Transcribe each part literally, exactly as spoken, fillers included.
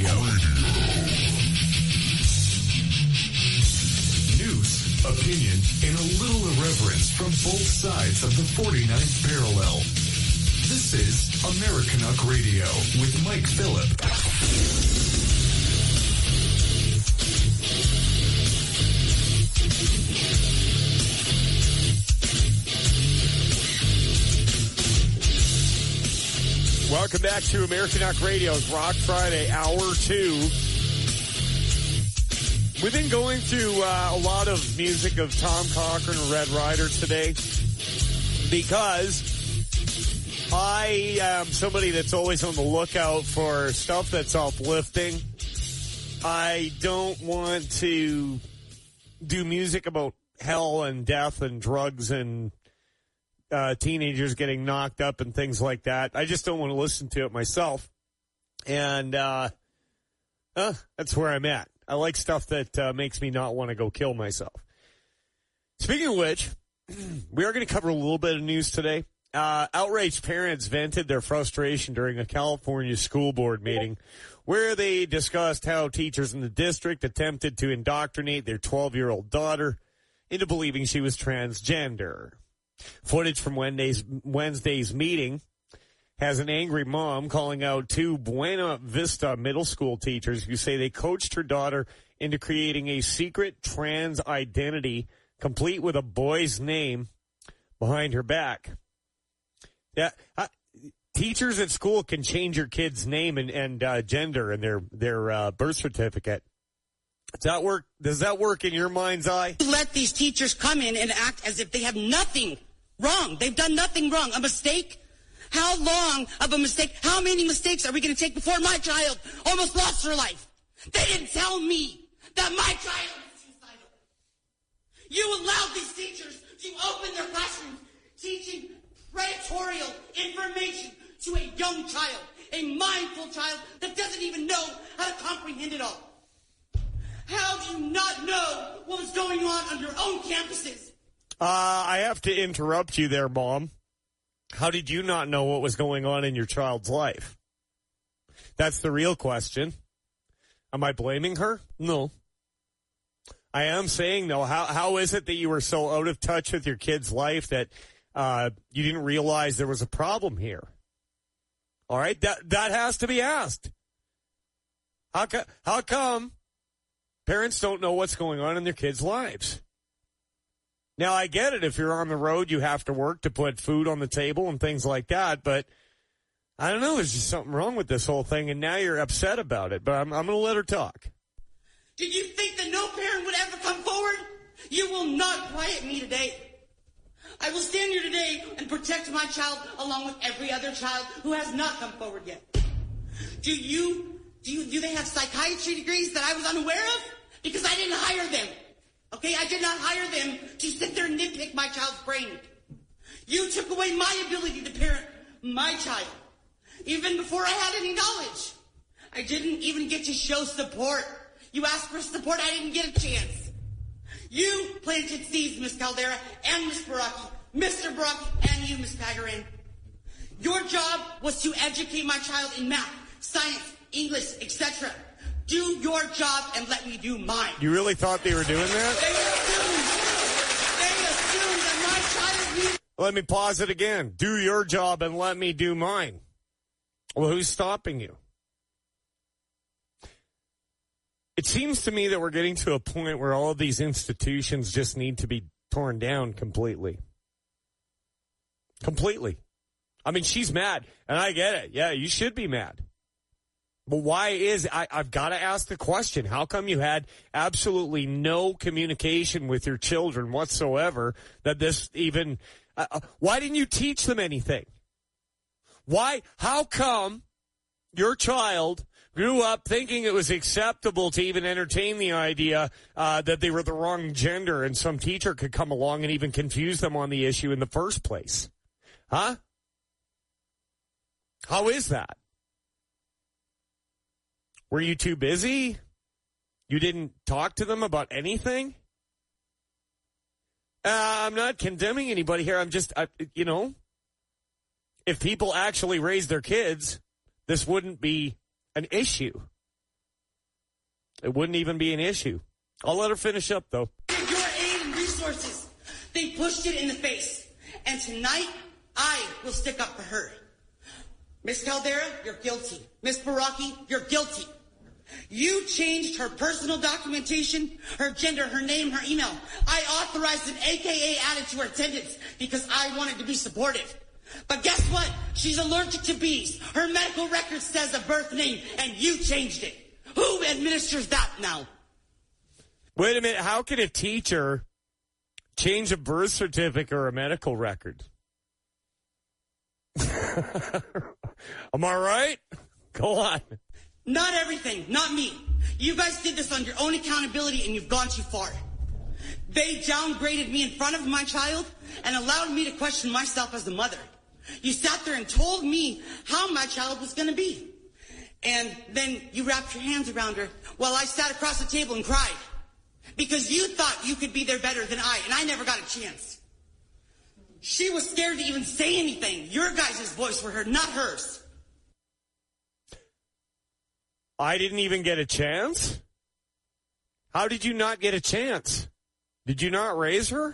News, opinion, and a little irreverence from both sides of the forty-ninth parallel. This is Americanuck Radio with Mike Phillip. Welcome back to Americanuck Radio's Rock Friday, Hour two. We've been going through uh, a lot of music of Tom Cochrane and Red Rider today because I am somebody that's always on the lookout for stuff that's uplifting. I don't want to do music about hell and death and drugs and uh, teenagers getting knocked up and things like that. I just don't want to listen to it myself. And uh, uh, that's where I'm at. I like stuff that uh, makes me not want to go kill myself. Speaking of which, we are going to cover a little bit of news today. Uh, outraged parents vented their frustration during a California school board meeting where they discussed how teachers in the district attempted to indoctrinate their twelve-year-old daughter into believing she was transgender. Footage from Wednesday's, Wednesday's meeting has an angry mom calling out two Buena Vista middle school teachers who say they coached her daughter into creating a secret trans identity complete with a boy's name behind her back. Yeah, uh, teachers at school can change your kid's name and, and uh, gender in their their uh, birth certificate. Does that work? Does that work in your mind's eye? Let these teachers come in and act as if they have nothing wrong. They've done nothing wrong. A mistake? How long of a mistake? How many mistakes are we going to take before my child almost lost her life? They didn't tell me that my child is suicidal. You allowed these teachers to open their classrooms teaching predatory information to a young child, a mindful child that doesn't even know how to comprehend it all. How do you not know what was going on on your own campuses? Uh, I have to interrupt you there, Mom. How did you not know what was going on in your child's life? That's the real question. Am I blaming her? No. I am saying, though, how how is it that you were so out of touch with your kid's life that uh, you didn't realize there was a problem here? All right, that that has to be asked. How, co- how come parents don't know what's going on in their kids' lives? Now, I get it. If you're on the road, you have to work to put food on the table and things like that. But I don't know. There's just something wrong with this whole thing, and now you're upset about it. But I'm, I'm going to let her talk. Did you think that no parent would ever come forward? You will not quiet me today. I will stand here today and protect my child along with every other child who has not come forward yet. Do you, do you, do they have psychiatry degrees that I was unaware of? Because I didn't hire them. Okay, I did not hire them to sit there and nitpick my child's brain. You took away my ability to parent my child, even before I had any knowledge. I didn't even get to show support. You asked for support, I didn't get a chance. You planted seeds, Miss Caldera, and Miss Baraki, Mister Baraki, and you, Miss Pagarin. Your job was to educate my child in math, science, English, et cetera. Do your job and let me do mine. You really thought they were doing that? They assumed, they assumed that my child needed... Let me pause it again. Do your job and let me do mine. Well, who's stopping you? It seems to me that we're getting to a point where all of these institutions just need to be torn down completely. Completely. I mean, she's mad, and I get it. Yeah, you should be mad. But why is, I, I've got to ask the question, how come you had absolutely no communication with your children whatsoever that this even, uh, why didn't you teach them anything? Why, how come your child grew up thinking it was acceptable to even entertain the idea uh, that they were the wrong gender and some teacher could come along and even confuse them on the issue in the first place? Huh? How is that? Were you too busy? You didn't talk to them about anything? Uh, I'm not condemning anybody here. I'm just, I, you know, if people actually raised their kids, this wouldn't be an issue. It wouldn't even be an issue. I'll let her finish up, though. Your aid and resources, they pushed it in the face. And tonight, I will stick up for her. Miss Caldera, you're guilty. Miss Baraki, you're guilty. You changed her personal documentation, her gender, her name, her email. I authorized an A K A added to her attendance because I wanted to be supportive. But guess what? She's allergic to bees. Her medical record says a birth name, and you changed it. Who administers that now? Wait a minute. How can a teacher change a birth certificate or a medical record? Am I right? Go on. Not everything. Not me. You guys did this on your own accountability, and you've gone too far. They downgraded me in front of my child and allowed me to question myself as a mother. You sat there and told me how my child was going to be. And then you wrapped your hands around her while I sat across the table and cried. Because you thought you could be there better than I, and I never got a chance. She was scared to even say anything. Your guys' voice were heard, not hers. I didn't even get a chance? How did you not get a chance? Did you not raise her?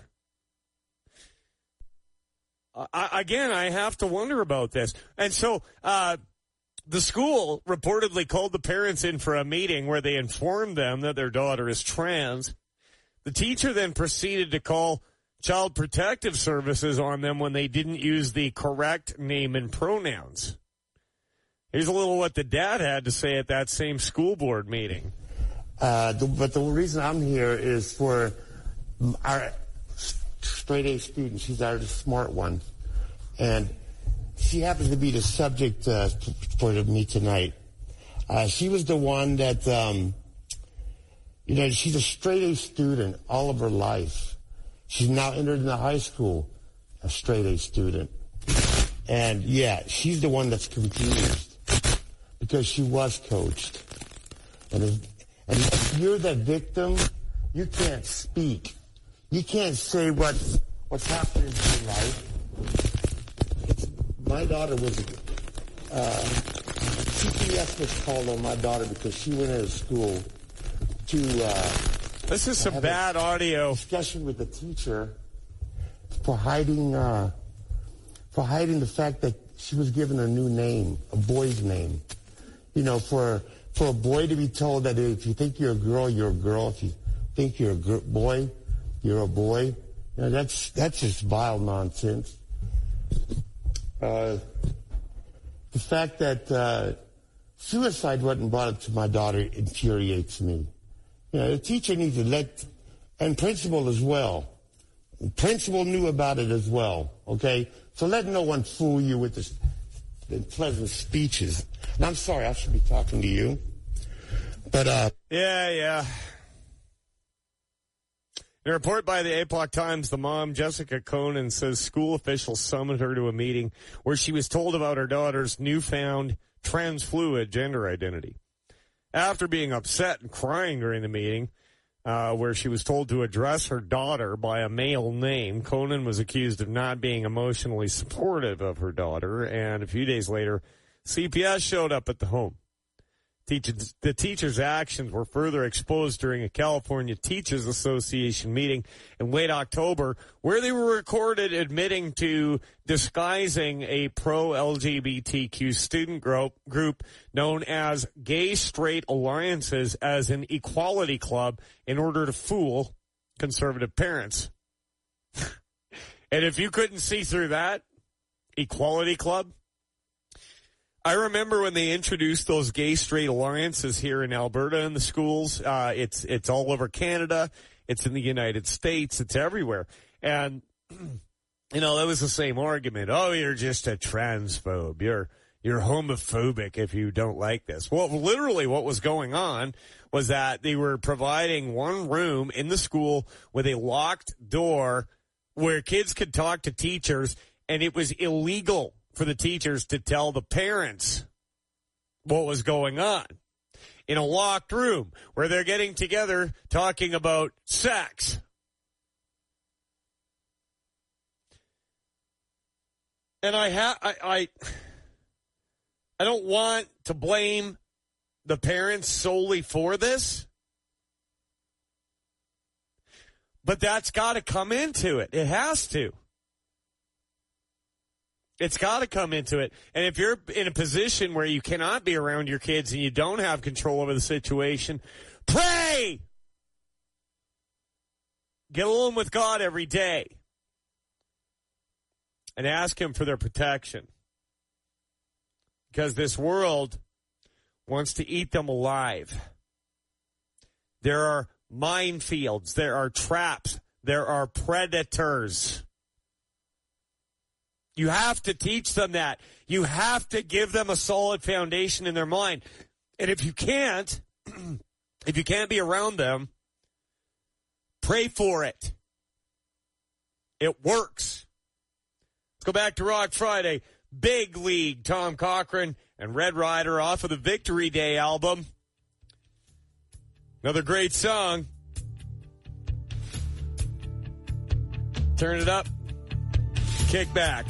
I, again, I have to wonder about this. And so uh, the school reportedly called the parents in for a meeting where they informed them that their daughter is trans. The teacher then proceeded to call Child Protective Services on them when they didn't use the correct name and pronouns. Here's a little what the dad had to say at that same school board meeting. Uh, the, but the reason I'm here is for our straight A student. She's our smart one. And she happens to be the subject uh, for me tonight. Uh, she was the one that, um, you know, she's a straight A student all of her life. She's now entered into high school, a straight A student. And, yeah, she's the one that's confused because she was coached. And if, and if you're the victim, you can't speak. You can't say what's, what's happening in your life. It's, my daughter was, uh, C P S was called on my daughter because she went into school to, uh, this is some bad audio. Discussion with the teacher for hiding, uh, for hiding the fact that she was given a new name, a boy's name. You know, for, for a boy to be told that if you think you're a girl, you're a girl. If you think you're a gr- boy, you're a boy. You know, that's, that's just vile nonsense. Uh, the fact that, uh, suicide wasn't brought up to my daughter infuriates me. You know, the teacher needs to let, and principal as well. The principal knew about it as well, okay? So let no one fool you with this, the pleasant speeches. And I'm sorry, I should be talking to you. But, uh... Yeah, yeah. In a report by the Epoch Times, the mom, Jessica Conan, says school officials summoned her to a meeting where she was told about her daughter's newfound trans-fluid gender identity. After being upset and crying during the meeting, uh, where she was told to address her daughter by a male name, Conan was accused of not being emotionally supportive of her daughter, and a few days later, C P S showed up at the home. Teachers, the teacher's actions were further exposed during a California Teachers Association meeting in late October, where they were recorded admitting to disguising a pro-L G B T Q student group, group known as Gay Straight Alliances as an equality club in order to fool conservative parents. And if you couldn't see through that, equality club? I remember when they introduced those gay straight alliances here in Alberta in the schools. Uh, it's, it's all over Canada. It's in the United States. It's everywhere. And, you know, that was the same argument. Oh, you're just a transphobe. You're, you're homophobic if you don't like this. Well, literally what was going on was that they were providing one room in the school with a locked door where kids could talk to teachers, and it was illegal for the teachers to tell the parents what was going on in a locked room where they're getting together talking about sex. And I ha- I, I, I don't want to blame the parents solely for this, But that's got to come into it. It has to. It's got to come into it. And if you're in a position where you cannot be around your kids and you don't have control over the situation, pray! Get alone with God every day and ask Him for their protection. Because this world wants to eat them alive. There are minefields. There are traps. There are predators. You have to teach them that. You have to give them a solid foundation in their mind. And if you can't, if you can't be around them, pray for it. It works. Let's go back to Rock Friday. Big League, Tom Cochrane and Red Rider off of the Victory Day album. Another great song. Turn it up. Kick back.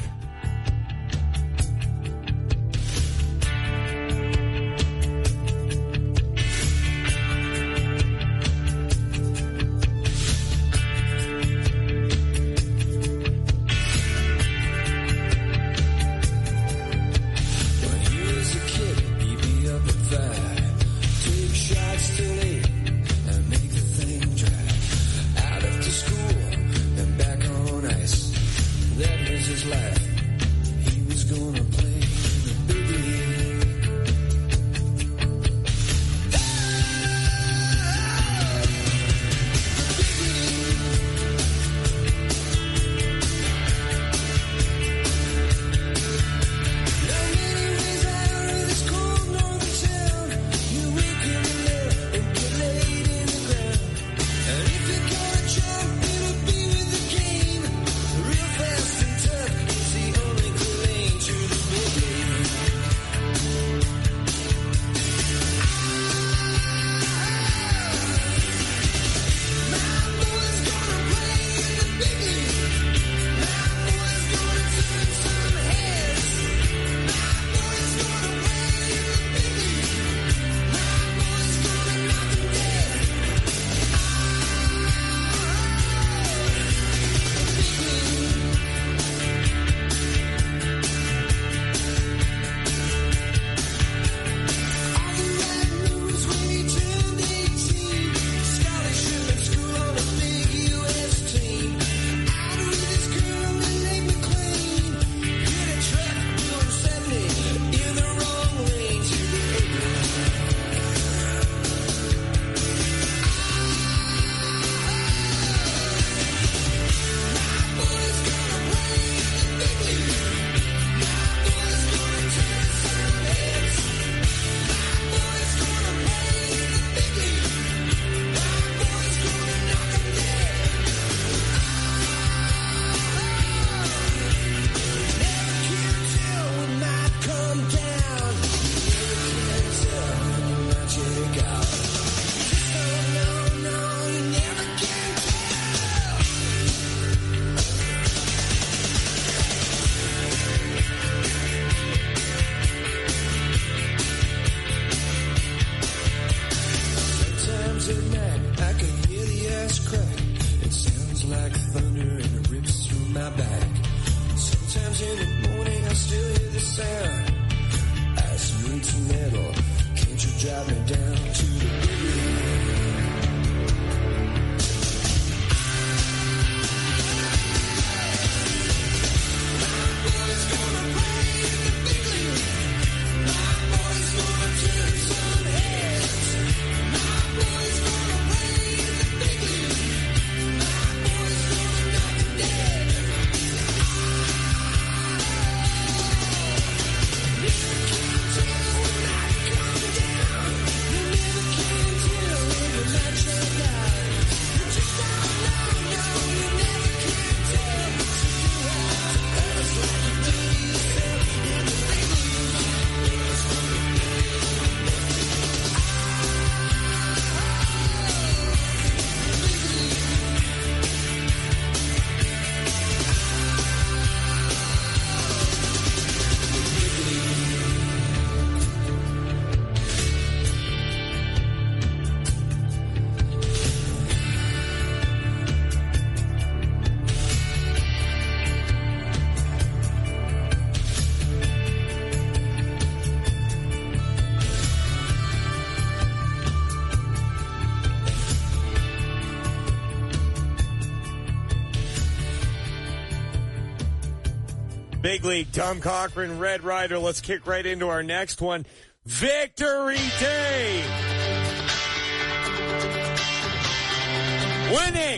big league. Tom Cochran, Red Rider. Let's kick right into our next one. Victory Day! Winning!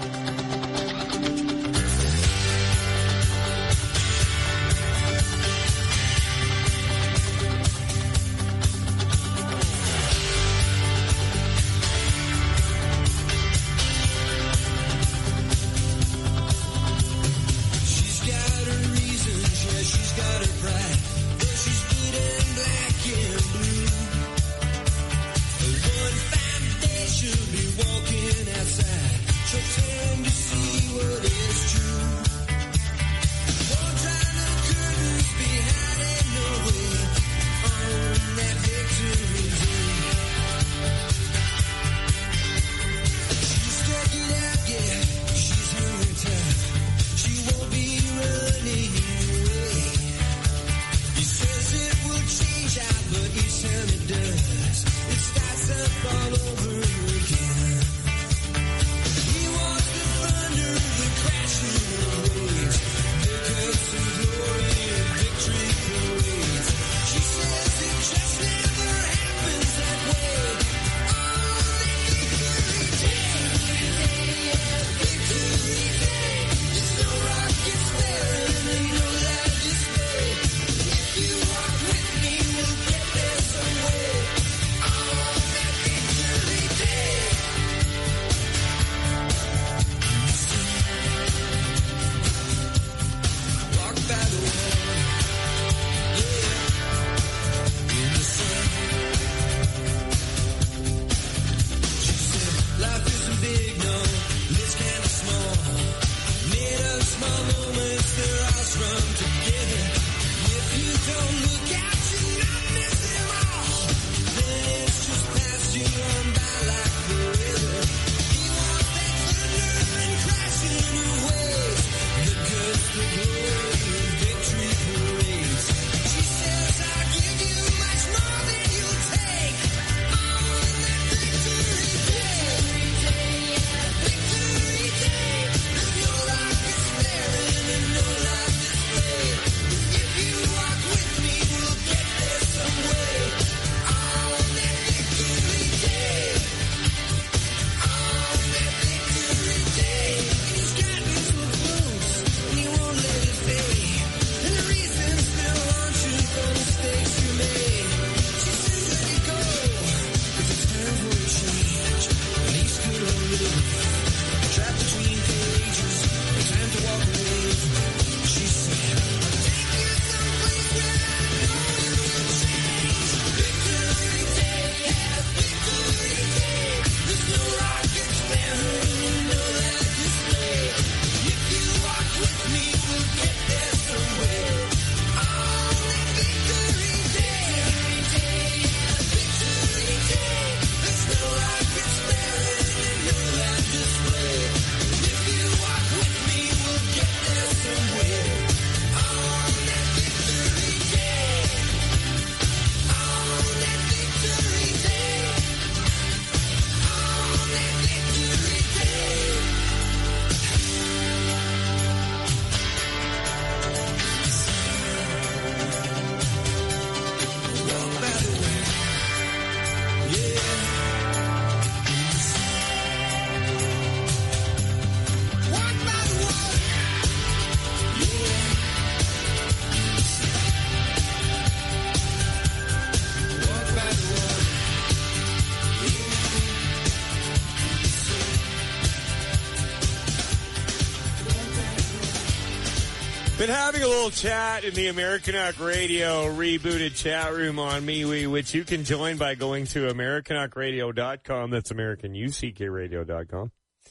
Been having a little chat in the Americanuck Radio rebooted chat room on MeWe, which you can join by going to Americanuck Radio dot com. That's American U C K Radio dot com.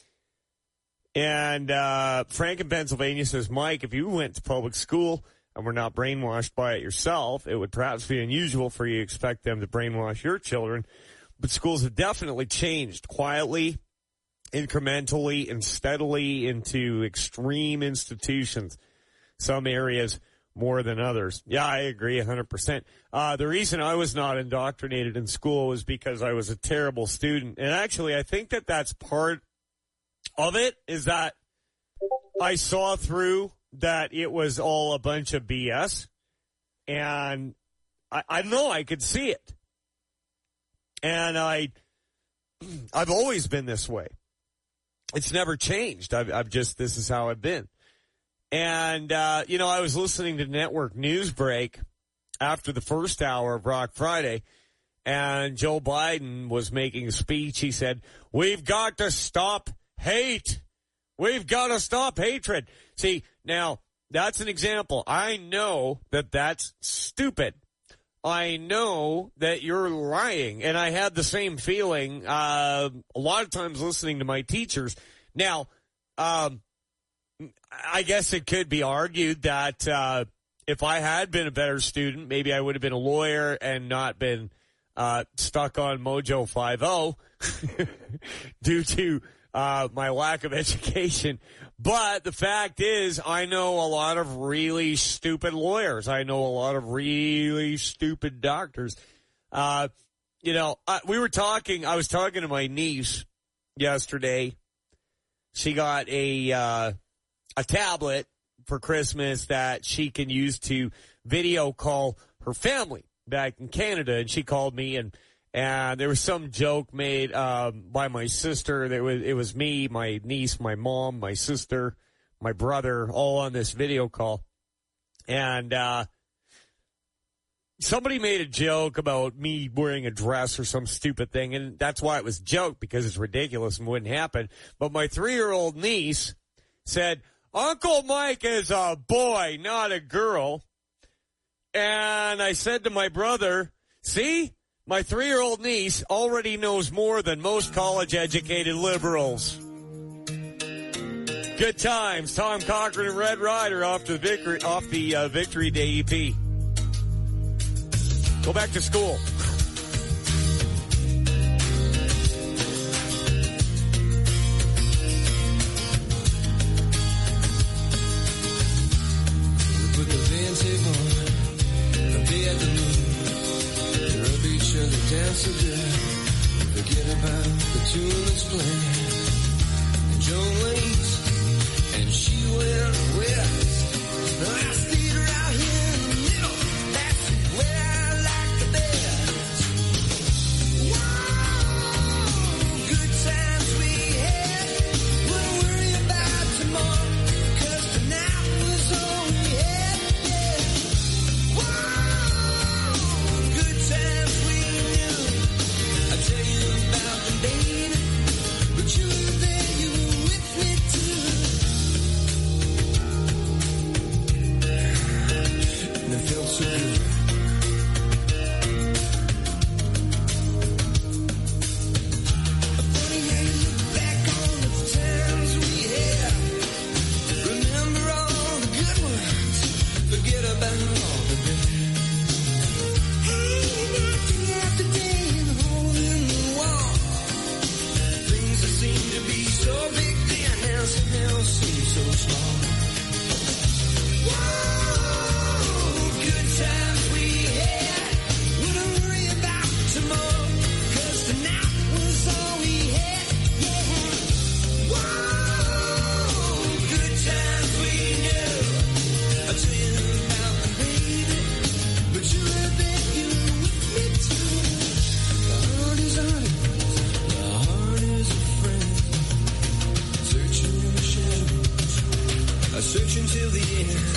And uh, Frank in Pennsylvania says, Mike, if you went to public school and were not brainwashed by it yourself, it would perhaps be unusual for you to expect them to brainwash your children. But schools have definitely changed quietly, incrementally, and steadily into extreme institutions. Some areas more than others. Yeah, I agree one hundred percent. Uh, the reason I was not indoctrinated in school was because I was a terrible student. And actually, I think that that's part of it, is that I saw through that it was all a bunch of B S. And I, I know I could see it. And I, I've always been this way. It's never changed. I've, I've just, this is how I've been. And, uh, you know, I was listening to Network News Break after the first hour of Rock Friday, and Joe Biden was making a speech. He said, we've got to stop hate. We've got to stop hatred. See, now, that's an example. I know that that's stupid. I know that you're lying. And I had the same feeling uh, a lot of times listening to my teachers. Now, um, I guess it could be argued that uh, if I had been a better student, maybe I would have been a lawyer and not been uh, stuck on Mojo five oh due to uh, my lack of education. But the fact is, I know a lot of really stupid lawyers. I know a lot of really stupid doctors. Uh, you know, I, we were talking, I was talking to my niece yesterday. She got a, uh, a tablet for Christmas that she can use to video call her family back in Canada. And she called me, and, and there was some joke made, um, by my sister. That was, it was me, my niece, my mom, my sister, my brother, all on this video call. And, uh, somebody made a joke about me wearing a dress or some stupid thing. And that's why it was a joke, because it's ridiculous and wouldn't happen. But my three-year-old niece said, Uncle Mike is a boy, not a girl. And I said to my brother, see, my three-year-old niece already knows more than most college-educated liberals. Good times. Tom Cochran and Red Ryder off the victory, off the uh, Victory Day E P. Go back to school. Put the Vantage on, a day at the moon, rub each other down so good, forget about the tune that's playing. And Joan waits, and she went west. I stayed right here in the middle, that's where I like the best. Whoa, good times we had, wouldn't worry about tomorrow, 'cause tonight was all we had, yeah. Whoa, good times we knew. I tell you about them, baby, but you were there, you were with me too. And it felt so good. Funny how you look back on the times we had. Remember all the good ones, forget about all the bad. Hey, day after day and a hole in the wall. Things that seem to be so big then now somehow seem so small. Whoa, good times we had, wouldn't worry about tomorrow, 'cause tonight was all we had, yeah. Whoa, good times we knew. I tell you about them, baby, but you were there, you were with me too. The heart is honest, the heart is a friend, searching in the shadows, I search until the end.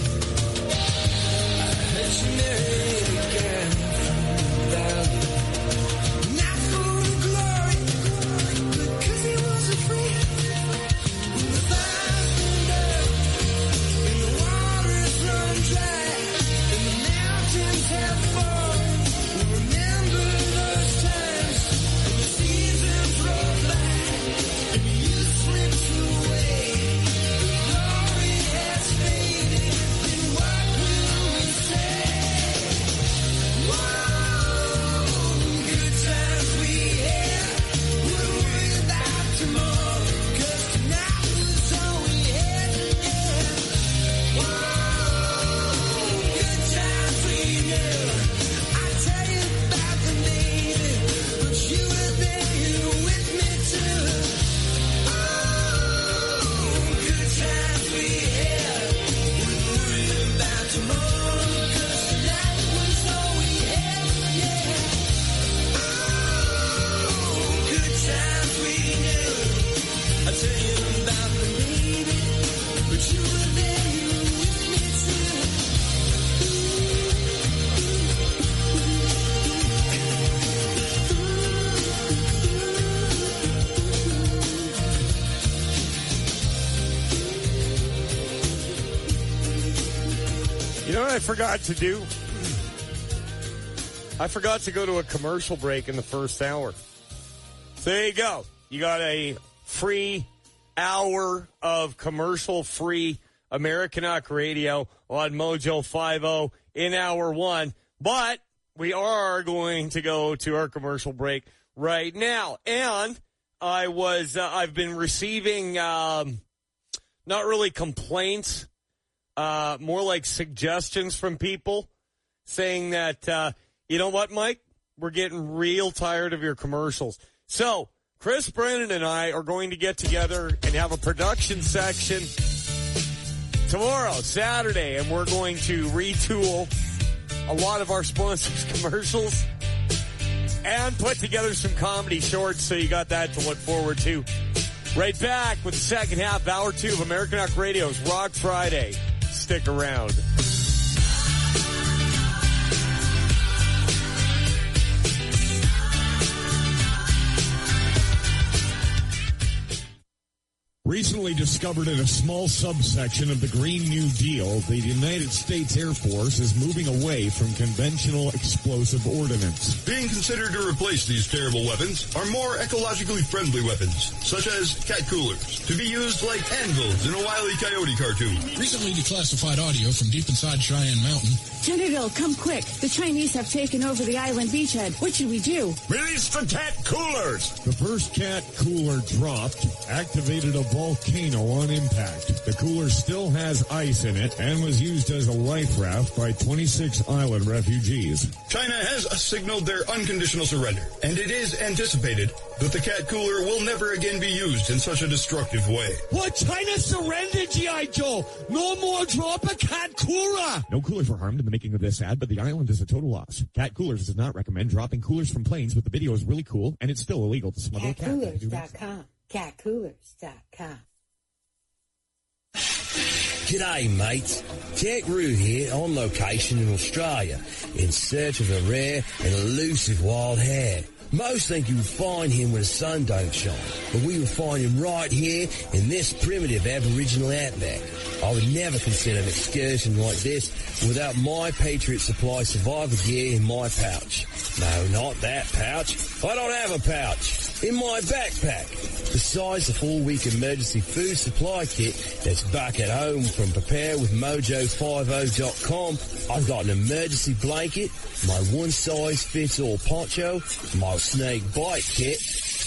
I had to marry a guy from the valley, not for the glory, but 'cause he was a friend. When the fire's burned out and the water's run dry and the mountains have fallen, we'll remember those times and the seasons roll by and you slipped away. The glory has faded. what I forgot to do? I forgot to go to a commercial break in the first hour. So there you go. You got a free hour of commercial-free Americanuck Radio on Mojo five-oh in hour one. But we are going to go to our commercial break right now. And I was, uh, I've been receiving, um, not really complaints, uh, more like suggestions from people saying that, uh, you know what, Mike? We're getting real tired of your commercials. So Chris Brennan and I are going to get together and have a production section tomorrow, Saturday, and we're going to retool a lot of our sponsors' commercials and put together some comedy shorts, so you got that to look forward to. Right back with the second half, hour two of Americanuck Radio's Rock Friday. Stick around. Recently discovered in a small subsection of the Green New Deal, the United States Air Force is moving away from conventional explosive ordnance. Being considered to replace these terrible weapons are more ecologically friendly weapons, such as cat coolers, to be used like anvils in a Wile E. Coyote cartoon. Recently declassified audio from deep inside Cheyenne Mountain. General, come quick. The Chinese have taken over the island beachhead. What should we do? Release the cat coolers! The first cat cooler dropped, activated a volcano on impact. The cooler still has ice in it and was used as a life raft by twenty-six island refugees. China has signaled their unconditional surrender, and it is anticipated that the cat cooler will never again be used in such a destructive way. What? China surrendered, G I. Joe! No more drop a cat cooler! No coolers were harmed in the making of this ad, but the island is a total loss. Cat Coolers does not recommend dropping coolers from planes, but the video is really cool, and it's still illegal to smuggle a cat. cat coolers dot com. cat coolers dot com. G'day, mates. Jack Roo here, on location in Australia, in search of a rare and elusive wild hare. Most think you would find him when the sun don't shine, but we will find him right here in this primitive Aboriginal outback. I would never consider an excursion like this without my Patriot Supply survival gear in my pouch. No, not that pouch. I don't have a pouch. In my backpack. Besides the four-week emergency food supply kit that's back at home from prepare with mojo fifty dot com, I've got an emergency blanket, my one-size-fits-all poncho, my snake bite kit,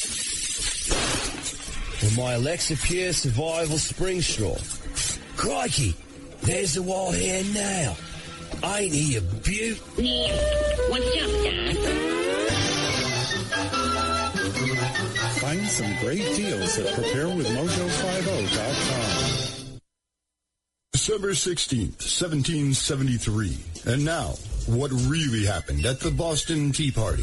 and my Alexa Pure Survival Spring Straw. Crikey, there's the wild hare now. Ain't he a beaut? What's up, Dad? Find some great deals at prepare with mojo fifty dot com. December sixteenth, seventeen seventy-three. And now, what really happened at the Boston Tea Party.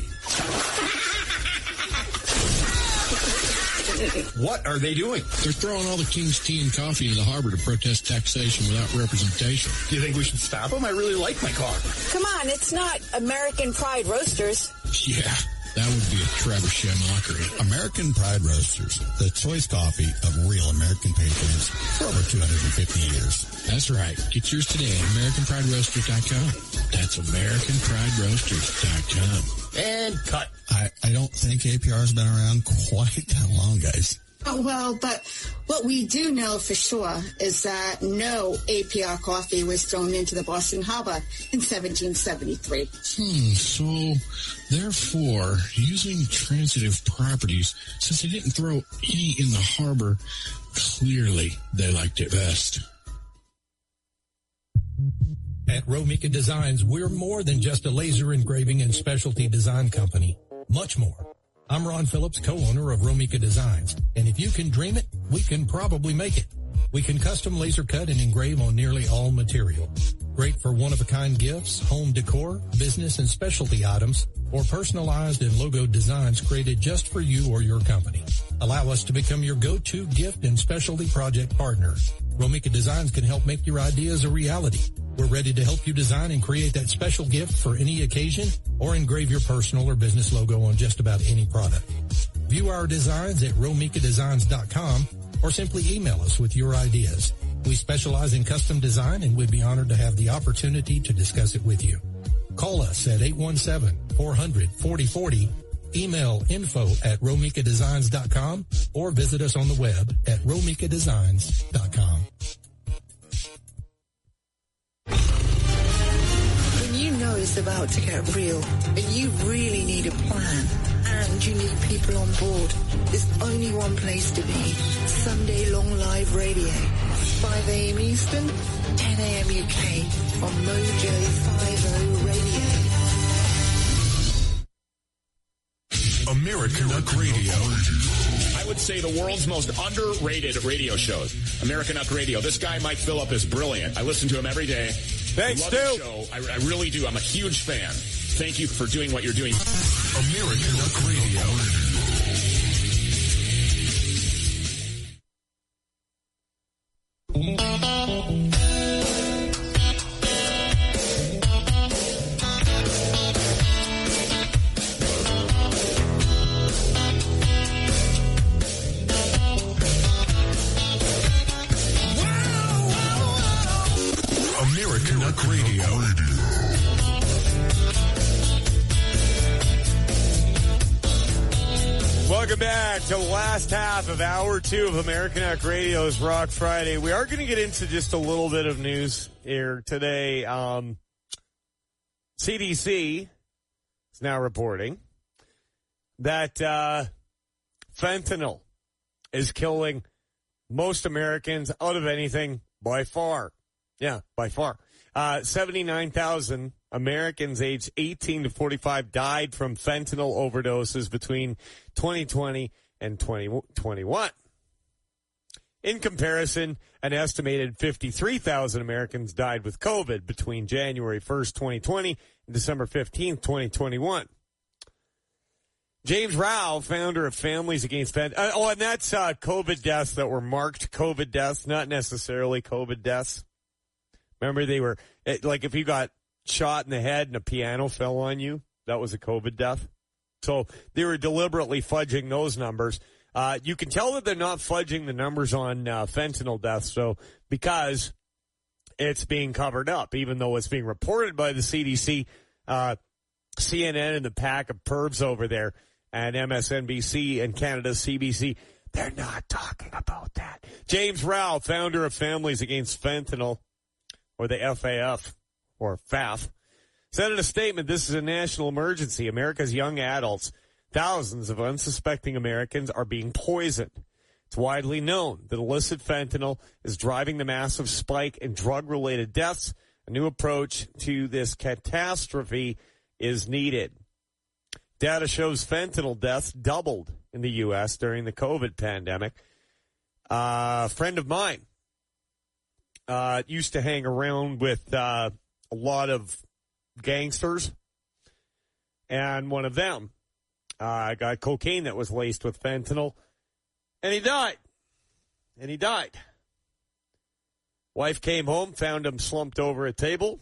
What are they doing? They're throwing all the king's tea and coffee into the harbor to protest taxation without representation. Do you think we should stop them? I really like my car. Come on, it's not American Pride Roasters. Yeah, that would be a trebuchet mockery. American Pride Roasters, the choice coffee of real American patriots for over two hundred fifty years. That's right. Get yours today at american pride roasters dot com. That's american pride roasters dot com. And cut. I, I don't think A P R has been around quite that long, guys. Oh, well, but what we do know for sure is that no A P R coffee was thrown into the Boston Harbor in seventeen seventy-three. Hmm, so therefore, using transitive properties, since they didn't throw any in the harbor, clearly they liked it best. At Romika Designs, we're more than just a laser engraving and specialty design company. Much more. I'm Ron Phillips, co-owner of Romika Designs, and if you can dream it, we can probably make it. We can custom laser cut and engrave on nearly all material. Great for one-of-a-kind gifts, home decor, business and specialty items, or personalized and logo designs created just for you or your company. Allow us to become your go-to gift and specialty project partner. Romika Designs can help make your ideas a reality. We're ready to help you design and create that special gift for any occasion or engrave your personal or business logo on just about any product. View our designs at romika designs dot com or simply email us with your ideas. We specialize in custom design, and we'd be honored to have the opportunity to discuss it with you. Call us at eight one seven, four hundred, forty forty, email info at romika designs dot com, or visit us on the web at romika designs dot com. When you know it's about to get real, and you really need a plan, and you need people on board, there's only one place to be. Sunday Long Live Radio. five a.m. Eastern, ten a.m. U K on Mojo fifty Radio. American Up Radio. I would say the world's most underrated radio shows. American Up Radio. This guy, Mike Phillip, is brilliant. I listen to him every day. Thanks, Love Stu. the show. I, I really do. I'm a huge fan. Thank you for doing what you're doing. American Up Radio. American Up Radio. Welcome back to the last half of hour two of American Up Radio's Rock Friday. We are going to get into just a little bit of news here today. Um, C D C is now reporting that uh, fentanyl is killing most Americans out of anything by far. Yeah, by far. Uh, seventy-nine thousand Americans aged eighteen to forty-five died from fentanyl overdoses between twenty twenty and twenty twenty-one. In comparison, an estimated fifty-three thousand Americans died with COVID between January first, twenty twenty and December fifteenth, twenty twenty-one. James Rao, founder of Families Against Fentanyl. Uh, oh, and that's uh, COVID deaths that were marked COVID deaths, not necessarily COVID deaths. Remember, they were, it, like if you got shot in the head and a piano fell on you, that was a COVID death. So they were deliberately fudging those numbers. Uh, you can tell that they're not fudging the numbers on uh, fentanyl deaths, so because it's being covered up, even though it's being reported by the C D C, uh, C N N and the pack of pervs over there, and M S N B C and Canada's C B C, they're not talking about that. James Rao, founder of Families Against Fentanyl, or the F A F, or F A F, said in a statement, this is a national emergency. America's young adults, thousands of unsuspecting Americans, are being poisoned. It's widely known that illicit fentanyl is driving the massive spike in drug-related deaths. A new approach to this catastrophe is needed. Data shows fentanyl deaths doubled in the U S during the COVID pandemic. Uh, a friend of mine Uh, used to hang around with uh, a lot of gangsters, and one of them uh, got cocaine that was laced with fentanyl, and he died. And he died. Wife came home, found him slumped over a table.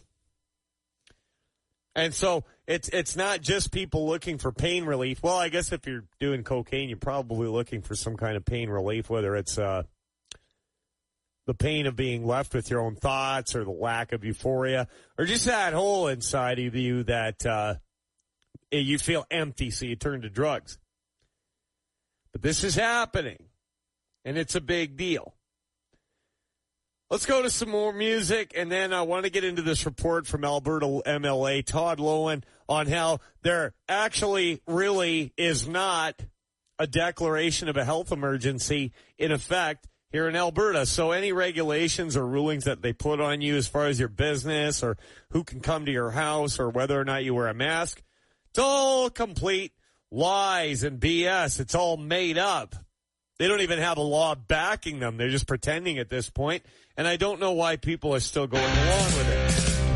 And so it's it's not just people looking for pain relief. Well, I guess if you're doing cocaine, you're probably looking for some kind of pain relief, whether it's uh, the pain of being left with your own thoughts or the lack of euphoria or just that hole inside of you that uh, you feel empty, so you turn to drugs. But this is happening, and it's a big deal. Let's go to some more music, and then I want to get into this report from Alberta M L A Todd Loewen on how there actually really is not a declaration of a health emergency in effect here in Alberta. So any regulations or rulings that they put on you as far as your business or who can come to your house or whether or not you wear a mask, it's all complete lies and B S. It's all made up. They don't even have a law backing them. They're just pretending at this point. And I don't know why people are still going along with it.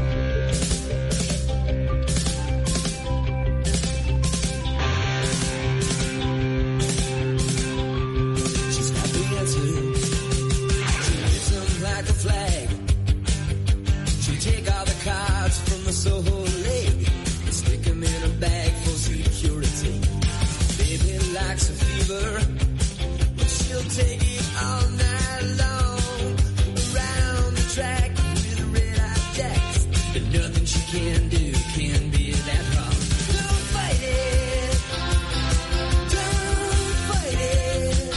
She's got the answers. She waves them like a flag. She'll take all the cards from the Soho Lake and stick them in a bag for security. Baby likes a fever, but she'll take it all night long. Around can do can be that hard. Don't fight it. Don't fight it.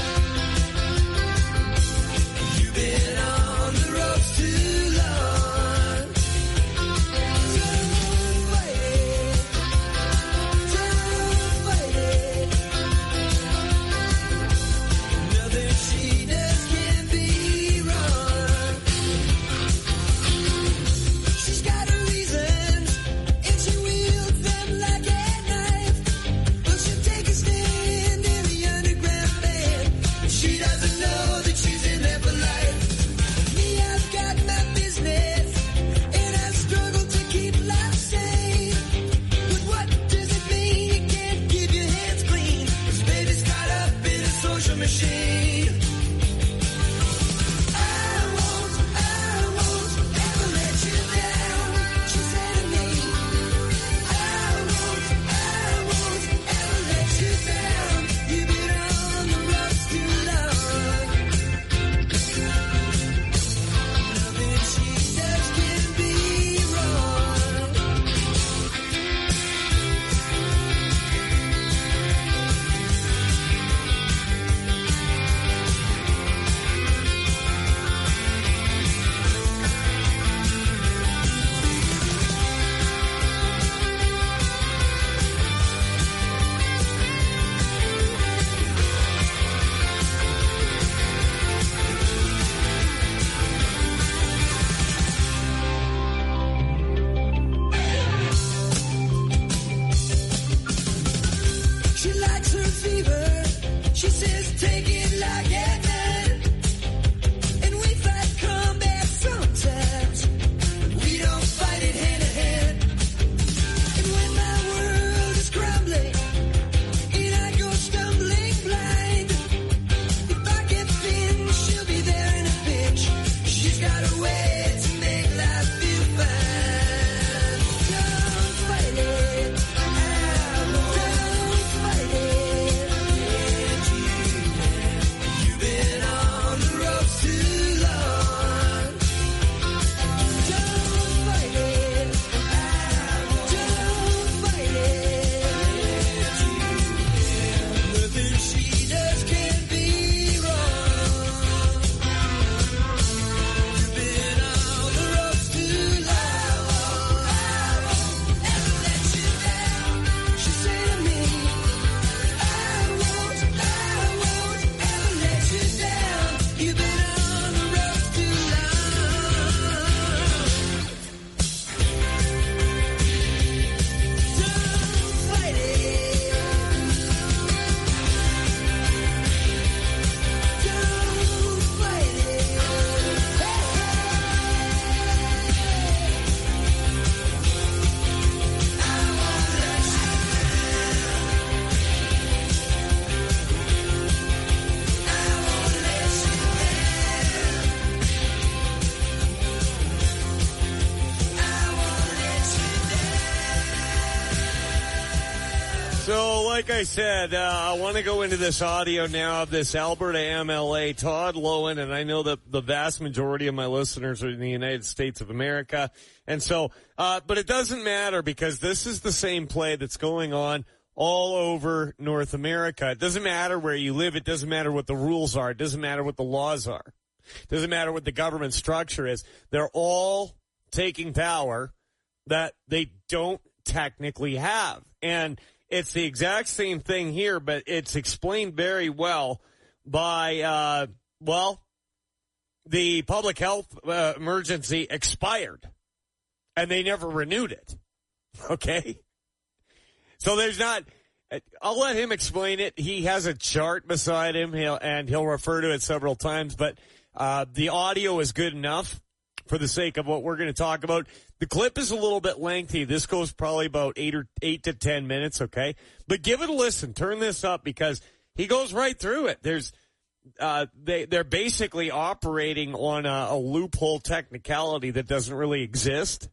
You've been on the ropes too long. Don't fight it. Don't fight it. Nothing she does can be wrong. She's got her reasons, and she wields them like a knife. But she'll take a stand in the underground band. She doesn't know that she's in there for life. Me, I've got my business, and I struggle to keep life sane. But what does it mean you can't keep your hands clean? 'Cause baby's caught up in a social machine. I won't, I won't ever let you down, she said to me. I won't, I won't ever let you down. You've been on the ropes too long. Nothing she does can be wrong. She likes her fever. She says, take it like a man. And we fight combat sometimes. We don't fight it hand to hand. And when my world is crumbling and I go stumbling blind, if I get thin, she'll be there in a pinch. She's got a way to make life feel fine. Don't fight it. Don't fight it. You've been on the ropes too long. Don't fight it. Don't fight it. Nothing she does can be wrong. You've been on the ropes too long. I won't ever let you down, she said to me. I won't, I won't ever let you down. You've been on the ropes too long. Don't fight it. Don't fight it. I won't let you down. I won't let you down. I won't let you down. So, like I said, uh, I want to go into this audio now of this Alberta M L A, Todd Loewen, and I know that the vast majority of my listeners are in the United States of America. And so, uh, but it doesn't matter because this is the same play that's going on all over North America. It doesn't matter where you live. It doesn't matter what the rules are. It doesn't matter what the laws are. It doesn't matter what the government structure is. They're all taking power that they don't technically have. And it's the exact same thing here, but it's explained very well by, uh, well, the public health uh, emergency expired, and they never renewed it. Okay? So there's not, I'll let him explain it. He has a chart beside him, he'll, and he'll refer to it several times, but uh, the audio is good enough for the sake of what we're going to talk about. The clip is a little bit lengthy. This goes probably about eight or eight to ten minutes, okay? But give it a listen. Turn this up because he goes right through it. There's, uh, they, they're basically operating on a, a loophole technicality that doesn't really exist.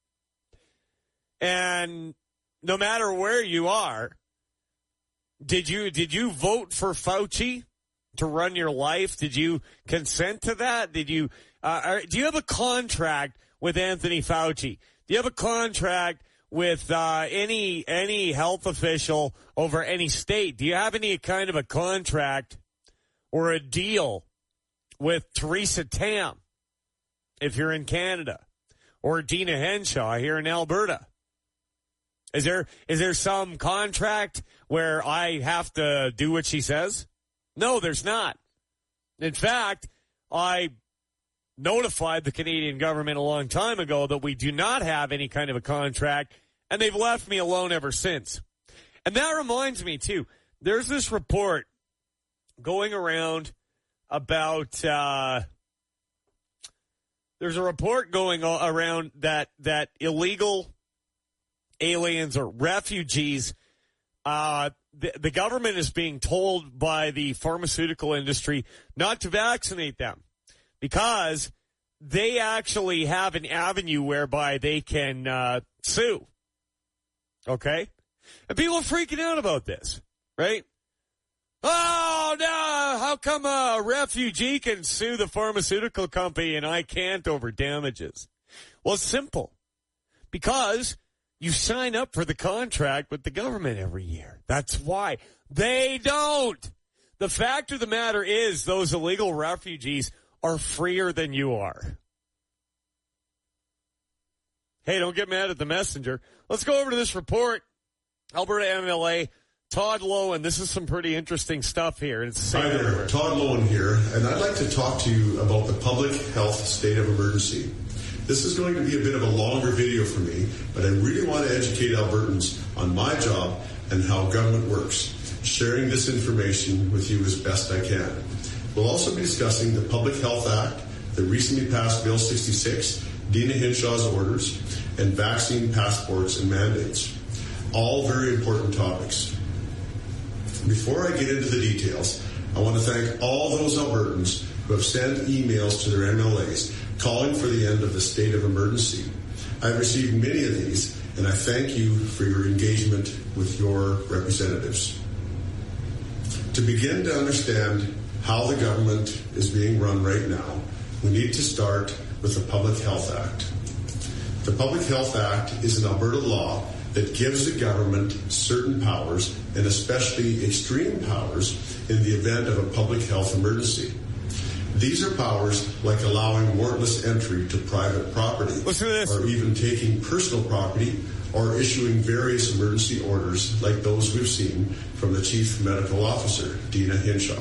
And no matter where you are, did you, did you vote for Fauci to run your life? Did you consent to that? Did you, uh, do you have a contract with Anthony Fauci Do you have a contract with uh, any any health official over any state? Do you have any kind of a contract or a deal with Theresa Tam if you're in Canada, or Dina Henshaw here in Alberta? Is there is there some contract where I have to do what she says? No, there's not. In fact, I notified the Canadian government a long time ago that we do not have any kind of a contract, and they've left me alone ever since. And that reminds me, too, there's this report going around about, uh, there's a report going around that, that illegal aliens or refugees, uh, the, the government is being told by the pharmaceutical industry not to vaccinate them, because they actually have an avenue whereby they can uh, sue. Okay? And people are freaking out about this, right? Oh, no, how come a refugee can sue the pharmaceutical company and I can't over damages? Well, it's simple. Because you sign up for the contract with the government every year. That's why. They don't. The fact of the matter is those illegal refugees are freer than you are. Hey, don't get mad at the messenger. Let's go over to this report. Alberta M L A Todd Loewen. This is some pretty interesting stuff here. It's the Hi there, number. Todd Loewen here, and I'd like to talk to you about the public health state of emergency. This is going to be a bit of a longer video for me, but I really want to educate Albertans on my job and how government works, sharing this information with you as best I can. We'll also be discussing the Public Health Act, the recently passed Bill sixty-six, Dina Henshaw's orders, and vaccine passports and mandates. All very important topics. Before I get into the details, I want to thank all those Albertans who have sent emails to their M L As calling for the end of the state of emergency. I've received many of these, and I thank you for your engagement with your representatives. To begin to understand how the government is being run right now, we need to start with the Public Health Act. The Public Health Act is an Alberta law that gives the government certain powers, and especially extreme powers, in the event of a public health emergency. These are powers like allowing warrantless entry to private property, or even taking personal property, or issuing various emergency orders like those we've seen from the Chief Medical Officer, Dina Henshaw.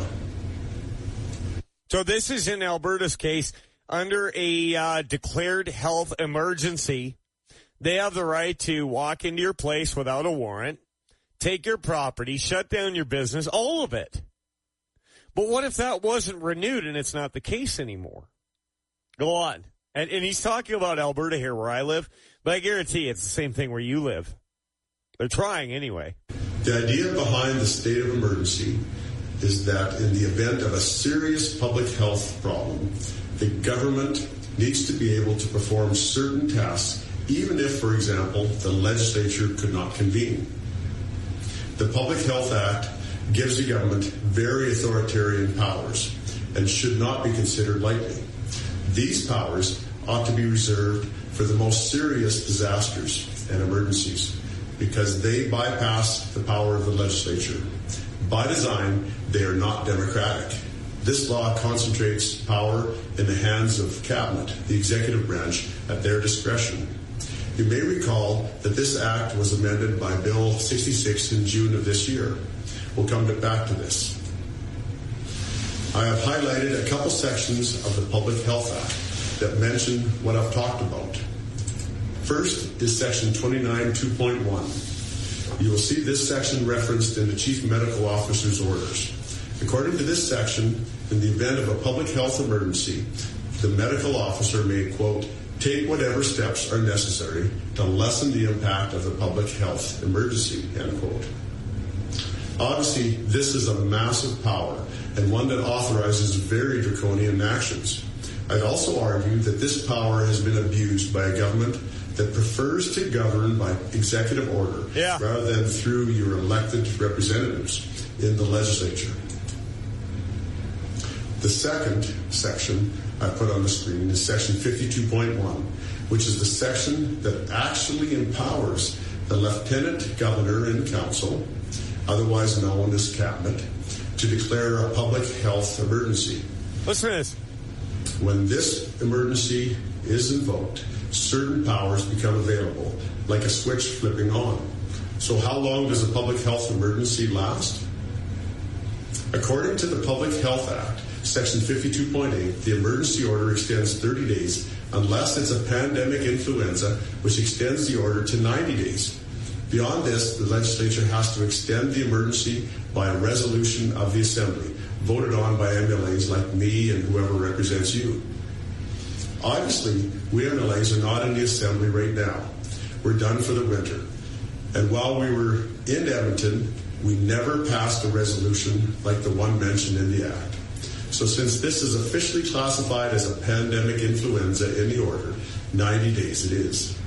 So this is in Alberta's case. Under a uh, declared health emergency, they have the right to walk into your place without a warrant, take your property, shut down your business, all of it. But what if that wasn't renewed and it's not the case anymore? Go on. And, and he's talking about Alberta here where I live, but I guarantee you it's the same thing where you live. They're trying anyway. The idea behind the state of emergency is that in the event of a serious public health problem, the government needs to be able to perform certain tasks, even if, for example, the legislature could not convene. The Public Health Act gives the government very authoritarian powers and should not be considered lightly. These powers ought to be reserved for the most serious disasters and emergencies because they bypass the power of the legislature. By design, they are not democratic. This law concentrates power in the hands of Cabinet, the executive branch, at their discretion. You may recall that this act was amended by Bill sixty-six in June of this year. We'll come back to this. I have highlighted a couple sections of the Public Health Act that mention what I've talked about. First is Section twenty-nine two point one. You will see this section referenced in the Chief Medical Officer's orders. According to this section, in the event of a public health emergency, the medical officer may, quote, take whatever steps are necessary to lessen the impact of the public health emergency, end quote. Obviously, this is a massive power and one that authorizes very draconian actions. I'd also argue that this power has been abused by a government that prefers to govern by executive order yeah. rather than through your elected representatives in the legislature. The second section I put on the screen is Section fifty-two point one, which is the section that actually empowers the Lieutenant Governor in Council, otherwise known as Cabinet, to declare a public health emergency. Listen to this. When this emergency is invoked, certain powers become available, like a switch flipping on. So how long does a public health emergency last? According to the Public Health Act, Section fifty-two point eight, the emergency order extends thirty days unless it's a pandemic influenza, which extends the order to ninety days. Beyond this, the legislature has to extend the emergency by a resolution of the Assembly, voted on by M L As like me and whoever represents you. Obviously, we M L As are not in the Assembly right now. We're done for the winter. And while we were in Edmonton, we never passed a resolution like the one mentioned in the Act. So since this is officially classified as a pandemic influenza in the order, ninety days it is.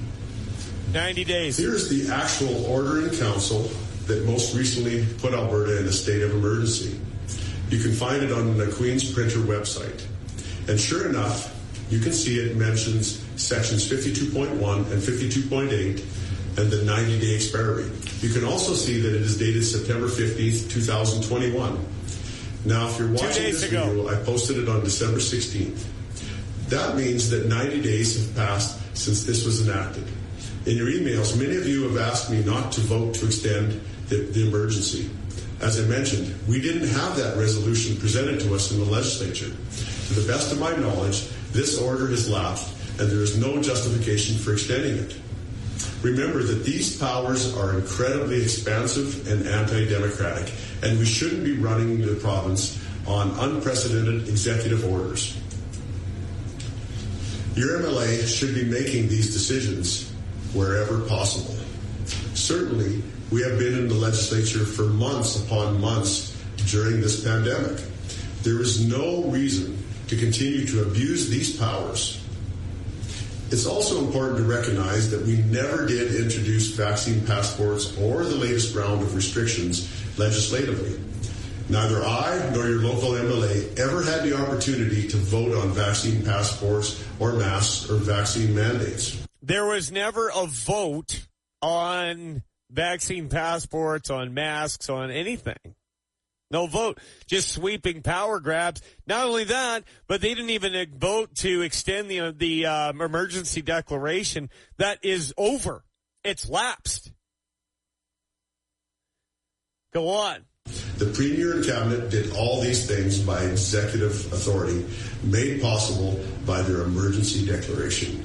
ninety days. Here's the actual order in Council that most recently put Alberta in a state of emergency. You can find it on the Queen's Printer website. And sure enough, you can see it mentions Sections fifty-two point one and fifty-two point eight and the ninety-day expiry. You can also see that it is dated September fifteenth, twenty twenty-one. Now, if you're watching this ago. video, I posted it on December sixteenth. That means that ninety days have passed since this was enacted. In your emails, many of you have asked me not to vote to extend the, the emergency. As I mentioned, we didn't have that resolution presented to us in the legislature. To the best of my knowledge, this order has lapsed, and there is no justification for extending it. Remember that these powers are incredibly expansive and anti-democratic, and we shouldn't be running the province on unprecedented executive orders. Your M L A should be making these decisions wherever possible. Certainly, we have been in the legislature for months upon months during this pandemic. There is no reason to continue to abuse these powers. It's also important to recognize that we never did introduce vaccine passports or the latest round of restrictions legislatively. Neither I nor your local M L A ever had the opportunity to vote on vaccine passports or masks or vaccine mandates. There was never a vote on vaccine passports, on masks, on anything. No vote, just sweeping power grabs. Not only that, but they didn't even vote to extend the the um, emergency declaration. That is over. It's lapsed. Go on. The Premier and Cabinet did all these things by executive authority, made possible by their emergency declaration.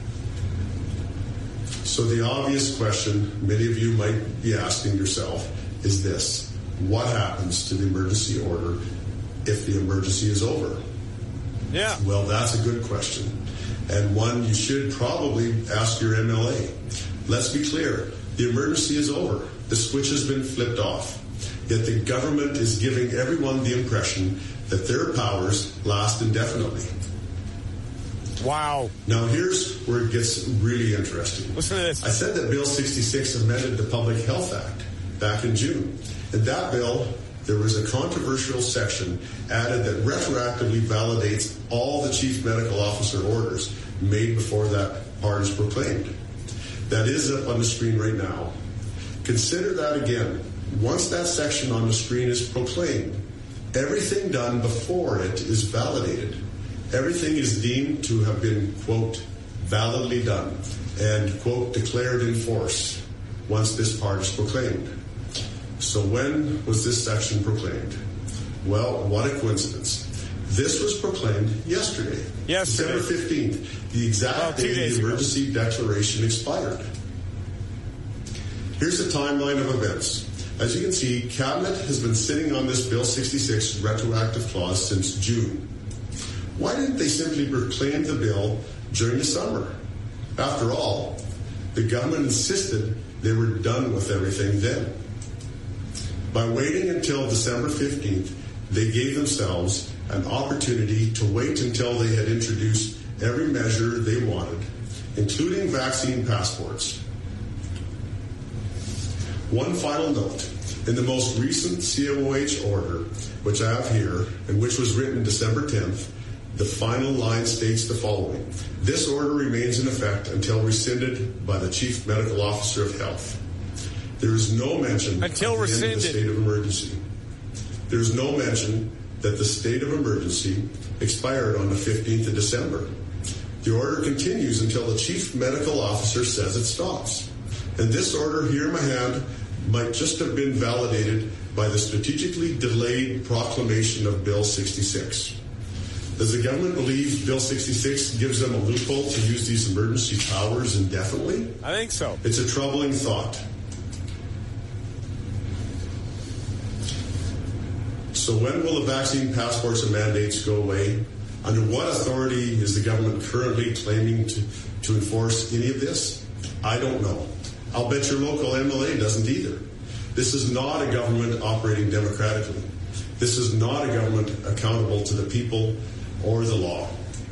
So the obvious question many of you might be asking yourself is this: what happens to the emergency order if the emergency is over? Yeah. Well, that's a good question, and one you should probably ask your M L A. Let's be clear. The emergency is over. The switch has been flipped off. Yet the government is giving everyone the impression that their powers last indefinitely. Wow. Now here's where it gets really interesting. Listen to this. I said that Bill sixty-six amended the Public Health Act back in June. In that bill, there was a controversial section added that retroactively validates all the chief medical officer orders made before that part is proclaimed. That is up on the screen right now. Consider that again. Once that section on the screen is proclaimed, everything done before it is validated. Everything is deemed to have been, quote, validly done and, quote, declared in force once this part is proclaimed. So when was this section proclaimed? Well, what a coincidence. This was proclaimed yesterday, yesterday. December fifteenth, the exact well, day the emergency ago. declaration expired. Here's the timeline of events. As you can see, Cabinet has been sitting on this Bill sixty-six retroactive clause since June. Why didn't they simply proclaim the bill during the summer? After all, the government insisted they were done with everything then. By waiting until December fifteenth, they gave themselves an opportunity to wait until they had introduced every measure they wanted, including vaccine passports. One final note. In the most recent C M O H order, which I have here, and which was written December tenth, the final line states the following. This order remains in effect until rescinded by the Chief Medical Officer of Health. There is no mention until of the rescinded. end of the state of emergency. There is no mention that the state of emergency expired on the fifteenth of December. The order continues until the Chief Medical Officer says it stops. And this order here in my hand might just have been validated by the strategically delayed proclamation of Bill sixty-six. Does the government believe Bill sixty-six gives them a loophole to use these emergency powers indefinitely? I think so. It's a troubling thought. So when will the vaccine passports and mandates go away? Under what authority is the government currently claiming to, to enforce any of this? I don't know. I'll bet your local M L A doesn't either. This is not a government operating democratically. This is not a government accountable to the people or the law.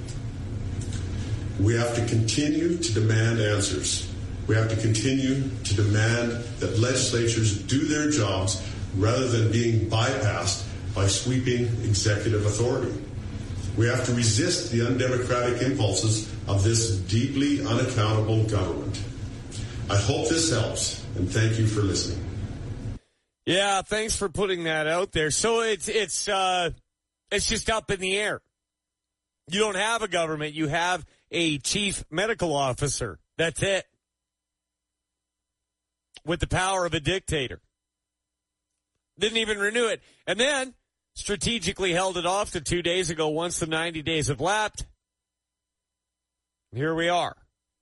We have to continue to demand answers. We have to continue to demand that legislatures do their jobs rather than being bypassed by sweeping executive authority. We have to resist the undemocratic impulses of this deeply unaccountable government. I hope this helps, and thank you for listening. Yeah, thanks for putting that out there. So it's it's uh, it's just up in the air. You don't have a government. You have a chief medical officer. That's it. With the power of a dictator. Didn't even renew it. And then strategically held it off to two days ago once the ninety days have lapsed. Here we are.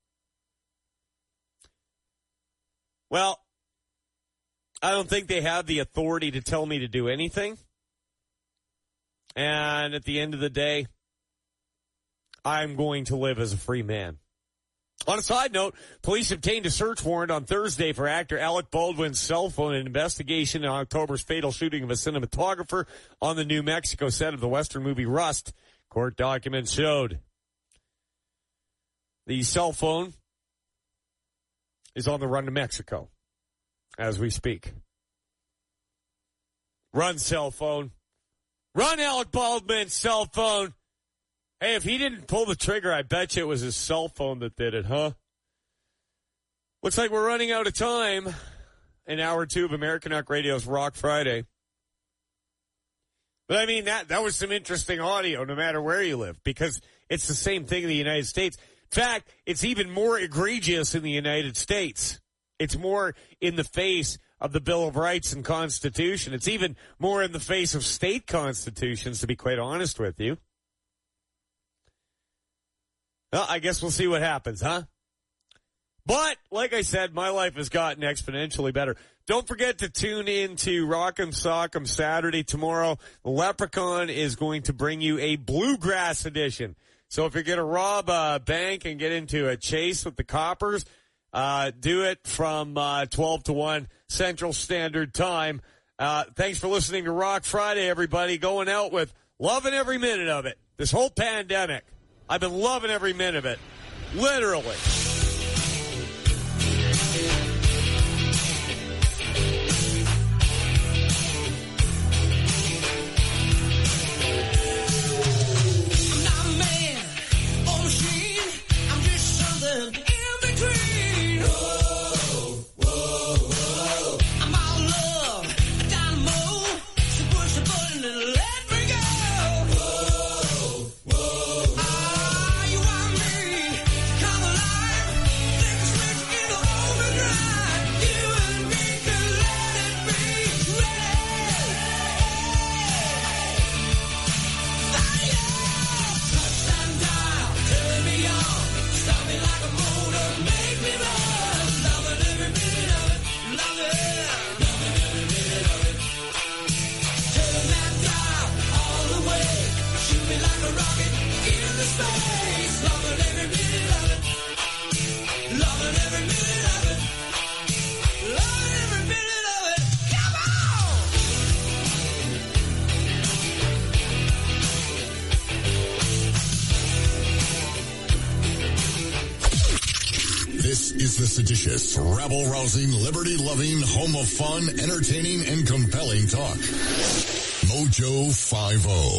Well, I don't think they have the authority to tell me to do anything. And at the end of the day, I'm going to live as a free man. On a side note, police obtained a search warrant on Thursday for actor Alec Baldwin's cell phone in an investigation in October's fatal shooting of a cinematographer on the New Mexico set of the Western movie Rust. Court documents showed the cell phone is on the run to Mexico as we speak. Run cell phone. Run Alec Baldwin's cell phone. Hey, if he didn't pull the trigger, I bet you it was his cell phone that did it, huh? Looks like we're running out of time in hour two of American Rock Radio's Rock Friday. But I mean, that, that was some interesting audio no matter where you live, because it's the same thing in the United States. In fact, it's even more egregious in the United States. It's more in the face of the Bill of Rights and Constitution. It's even more in the face of state constitutions, to be quite honest with you. Well, I guess we'll see what happens, huh? But, like I said, my life has gotten exponentially better. Don't forget to tune in to Rock'em Sock'em Saturday tomorrow. The Leprechaun is going to bring you a bluegrass edition. So if you're going to rob a bank and get into a chase with the coppers, uh, do it from uh, twelve to one Central Standard Time. Uh, thanks for listening to Rock Friday, everybody. Going out with loving every minute of it. This whole pandemic. I've been loving every minute of it. Literally. I'm not a man or machine. I'm just something in between. Whoa, whoa, whoa. I'm all love, a dynamo. So push the button and let me go. Whoa, whoa. Ah, you want me to come alive? is the seditious, rabble-rousing, liberty-loving, home of fun, entertaining, and compelling talk. Mojo five oh.